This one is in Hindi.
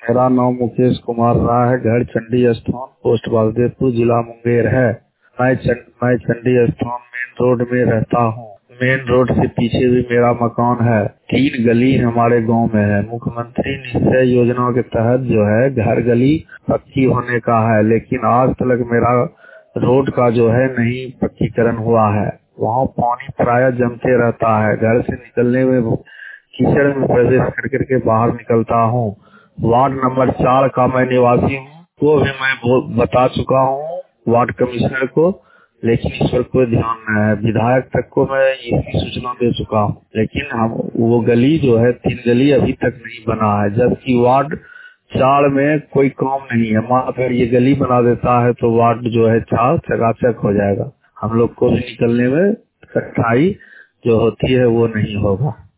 मेरा नाम मुकेश कुमार राय है। घर चंडी स्थान, पोस्ट वासुदेवपुर, जिला मुंगेर है। मैं चंडी स्थान मेन रोड में रहता हूँ। मेन रोड से पीछे भी मेरा मकान है। 3 गली हमारे गांव में है। मुख्यमंत्री निश्चय योजना के तहत जो है घर गली पक्की होने का है, लेकिन आज तक मेरा रोड का जो है नहीं पक्कीकरण हुआ है। वहाँ पानी प्राय जमते रहता है। घर से निकलने में कीचड़ में प्रवेश करके बाहर निकलता हूँ। वार्ड नंबर 4 का मैं निवासी हूँ। वो भी मैं बता चुका हूँ वार्ड कमिश्नर को, लेकिन इस पर कोई ध्यान नहीं है। विधायक तक को मैं इसकी सूचना दे चुका हूँ, लेकिन हम वो गली जो है 3 गली अभी तक नहीं बना है, जबकि वार्ड 4 में कोई काम नहीं है। माँ अगर ये गली बना देता है तो वार्ड जो है 4 चकाचक हो जाएगा। हम लोग को भी निकलने में कठिनाई जो होती है वो नहीं होगा।